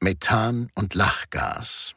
Methan und Lachgas.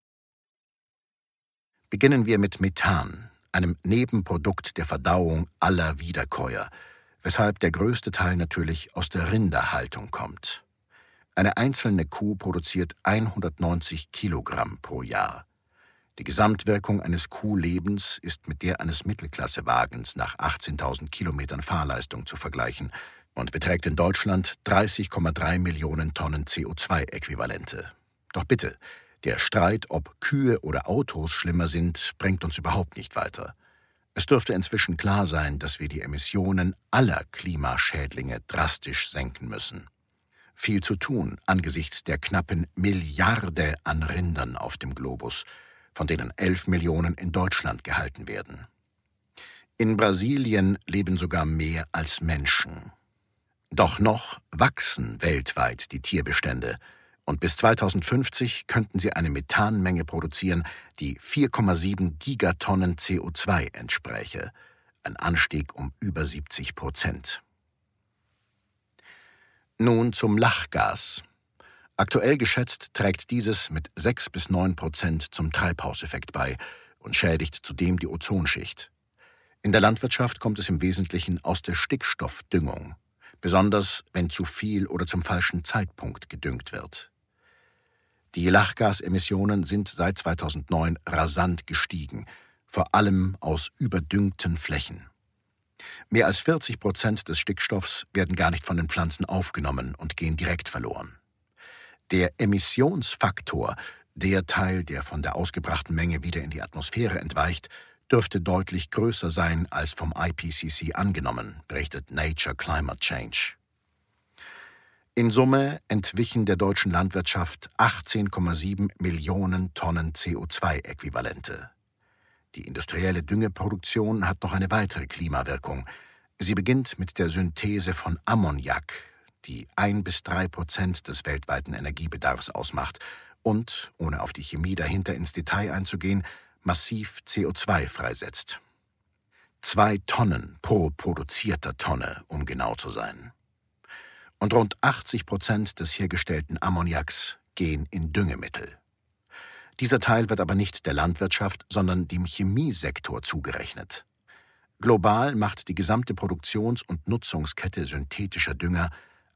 Beginnen wir mit Methan, einem Nebenprodukt der Verdauung aller Wiederkäuer, weshalb der größte Teil natürlich aus der Rinderhaltung kommt. Eine einzelne Kuh produziert 190 Kilogramm pro Jahr. Die Gesamtwirkung eines Kuhlebens ist mit der eines Mittelklassewagens nach 18.000 Kilometern Fahrleistung zu vergleichen und beträgt in Deutschland 30,3 Millionen Tonnen CO2-Äquivalente. Doch bitte, der Streit, ob Kühe oder Autos schlimmer sind, bringt uns überhaupt nicht weiter. Es dürfte inzwischen klar sein, dass wir die Emissionen aller Klimaschädlinge drastisch senken müssen. Viel zu tun angesichts der knappen Milliarde an Rindern auf dem Globus, von denen 11 Millionen in Deutschland gehalten werden. In Brasilien leben sogar mehr als Menschen. Doch noch wachsen weltweit die Tierbestände und bis 2050 könnten sie eine Methanmenge produzieren, die 4,7 Gigatonnen CO2 entspräche, ein Anstieg um über 70%. Nun zum Lachgas. Aktuell geschätzt trägt dieses mit 6-9% zum Treibhauseffekt bei und schädigt zudem die Ozonschicht. In der Landwirtschaft kommt es im Wesentlichen aus der Stickstoffdüngung, besonders wenn zu viel oder zum falschen Zeitpunkt gedüngt wird. Die Lachgasemissionen sind seit 2009 rasant gestiegen, vor allem aus überdüngten Flächen. Mehr als 40% des Stickstoffs werden gar nicht von den Pflanzen aufgenommen und gehen direkt verloren. Der Emissionsfaktor, der Teil, der von der ausgebrachten Menge wieder in die Atmosphäre entweicht, dürfte deutlich größer sein als vom IPCC angenommen, berichtet Nature Climate Change. In Summe entwichen der deutschen Landwirtschaft 18,7 Millionen Tonnen CO2-Äquivalente. Die industrielle Düngeproduktion hat noch eine weitere Klimawirkung. Sie beginnt mit der Synthese von Ammoniak, die 1-3% des weltweiten Energiebedarfs ausmacht und, ohne auf die Chemie dahinter ins Detail einzugehen, massiv CO2 freisetzt. 2 Tonnen pro produzierter Tonne, um genau zu sein. Und rund 80% des hergestellten Ammoniaks gehen in Düngemittel. Dieser Teil wird aber nicht der Landwirtschaft, sondern dem Chemiesektor zugerechnet. Global macht die gesamte Produktions- und Nutzungskette synthetischer Dünger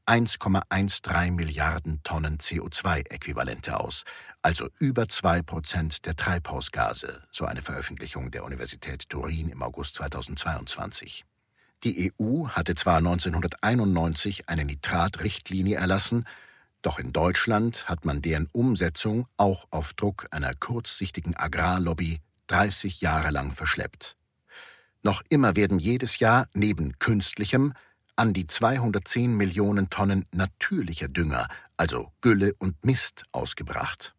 1,13 Milliarden Tonnen CO2-Äquivalente aus, also über 2% der Treibhausgase, so eine Veröffentlichung der Universität Turin im August 2022. Die EU hatte zwar 1991 eine Nitratrichtlinie erlassen, doch in Deutschland hat man deren Umsetzung auch auf Druck einer kurzsichtigen Agrarlobby 30 Jahre lang verschleppt. Noch immer werden jedes Jahr neben künstlichem an die 210 Millionen Tonnen natürlicher Dünger, also Gülle und Mist, ausgebracht.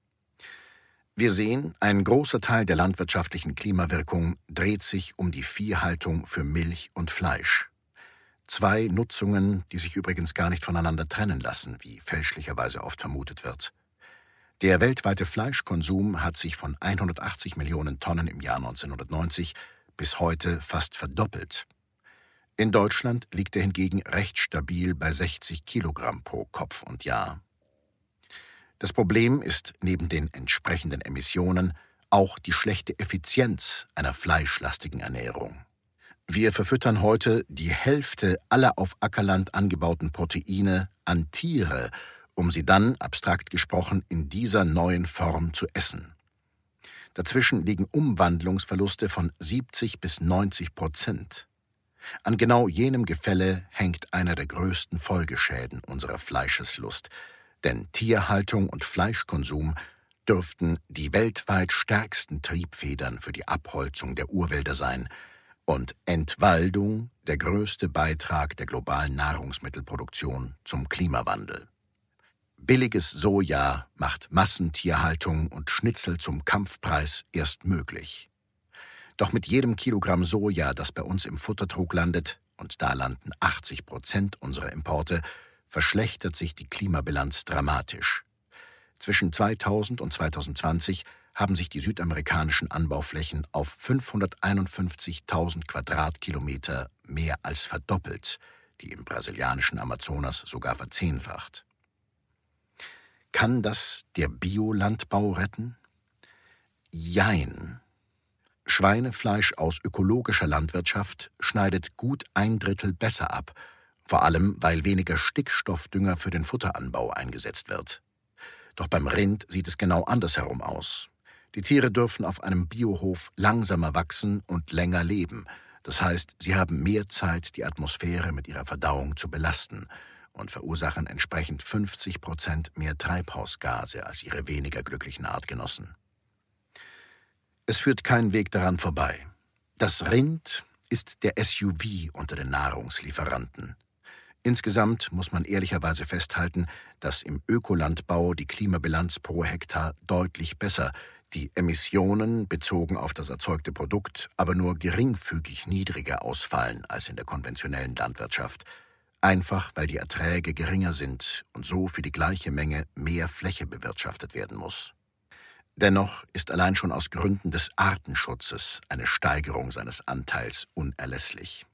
Wir sehen, ein großer Teil der landwirtschaftlichen Klimawirkung dreht sich um die Viehhaltung für Milch und Fleisch. 2 Nutzungen, die sich übrigens gar nicht voneinander trennen lassen, wie fälschlicherweise oft vermutet wird. Der weltweite Fleischkonsum hat sich von 180 Millionen Tonnen im Jahr 1990 bis heute fast verdoppelt. In Deutschland liegt er hingegen recht stabil bei 60 Kilogramm pro Kopf und Jahr. Das Problem ist neben den entsprechenden Emissionen auch die schlechte Effizienz einer fleischlastigen Ernährung. Wir verfüttern heute die Hälfte aller auf Ackerland angebauten Proteine an Tiere, um sie dann, abstrakt gesprochen, in dieser neuen Form zu essen. Dazwischen liegen Umwandlungsverluste von 70-90%. An genau jenem Gefälle hängt einer der größten Folgeschäden unserer Fleischeslust, denn Tierhaltung und Fleischkonsum dürften die weltweit stärksten Triebfedern für die Abholzung der Urwälder sein und Entwaldung der größte Beitrag der globalen Nahrungsmittelproduktion zum Klimawandel. Billiges Soja macht Massentierhaltung und Schnitzel zum Kampfpreis erst möglich. Doch mit jedem Kilogramm Soja, das bei uns im Futtertrog landet, und da landen 80% unserer Importe, verschlechtert sich die Klimabilanz dramatisch. Zwischen 2000 und 2020 haben sich die südamerikanischen Anbauflächen auf 551.000 Quadratkilometer mehr als verdoppelt, die im brasilianischen Amazonas sogar verzehnfacht. Kann das der Biolandbau retten? Jein. Schweinefleisch aus ökologischer Landwirtschaft schneidet gut 1/3 besser ab, vor allem weil weniger Stickstoffdünger für den Futteranbau eingesetzt wird. Doch beim Rind sieht es genau andersherum aus. Die Tiere dürfen auf einem Biohof langsamer wachsen und länger leben. Das heißt, sie haben mehr Zeit, die Atmosphäre mit ihrer Verdauung zu belasten und verursachen entsprechend 50% mehr Treibhausgase als ihre weniger glücklichen Artgenossen. Es führt kein Weg daran vorbei. Das Rind ist der SUV unter den Nahrungslieferanten. Insgesamt muss man ehrlicherweise festhalten, dass im Ökolandbau die Klimabilanz pro Hektar deutlich besser, die Emissionen bezogen auf das erzeugte Produkt aber nur geringfügig niedriger ausfallen als in der konventionellen Landwirtschaft. Einfach weil die Erträge geringer sind und so für die gleiche Menge mehr Fläche bewirtschaftet werden muss. Dennoch ist allein schon aus Gründen des Artenschutzes eine Steigerung seines Anteils unerlässlich.